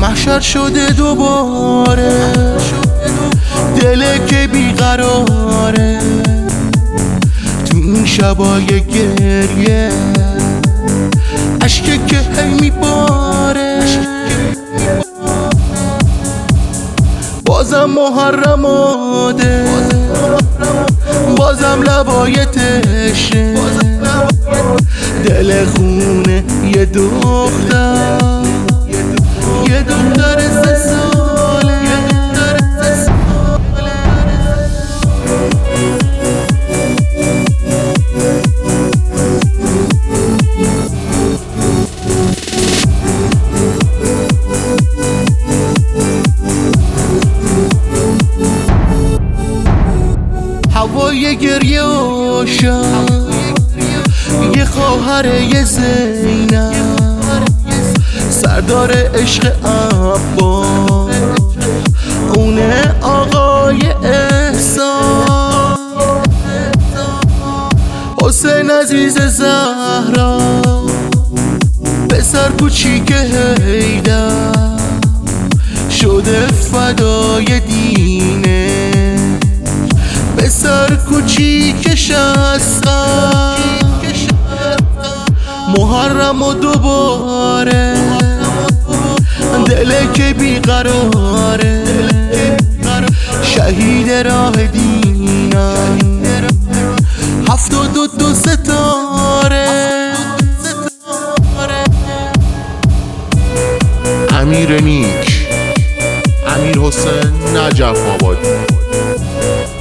محشر شده دوباره، دل که بیقراره تو این شبای گریه، عشقی که هی میباره. بازم محرم آده، بازم لبای تشه، دل خونه یه دختر، یه دختر 3 ساله. هوای گریه و شب، یه خواهر یه زینب، سردار عشق عباس، اونه آقای احسان، حسین عزیز زهرا، پسر کوچیک حیدر شده فدای دینه، پسر کوچیکش اسقر، محرم و دوباره دل که بیقراره، شهید راه دینم 72 ستاره. امیر نیک، امیر حسین نجف آبادی.